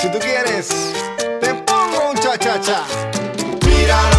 Si tú quieres, te pongo un cha-cha-cha. Mira